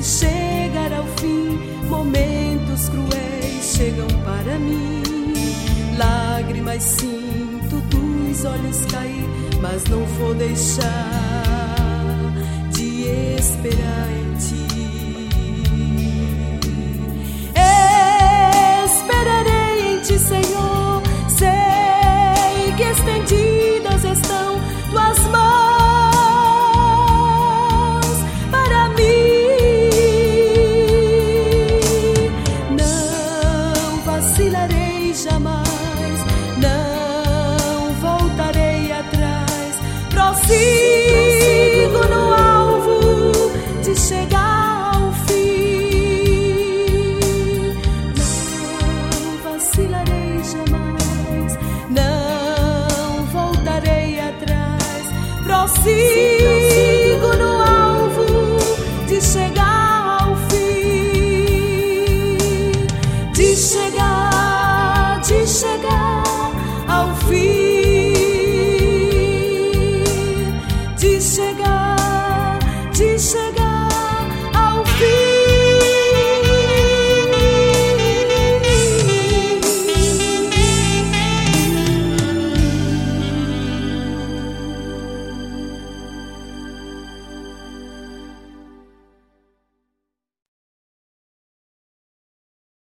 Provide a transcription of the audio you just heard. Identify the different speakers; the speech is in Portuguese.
Speaker 1: chegar ao fim. Momentos cruéis chegam para mim. Lágrimas sinto dos olhos cair, mas não vou deixar de esperar em ti. Esperarei em ti, Senhor. Sei que estendidas estão tuas mãos para mim. Não vacilarei jamais, não voltarei atrás. Prossigo no alvo de chegar ao fim. Não vacilarei jamais, não voltarei atrás. Prossigo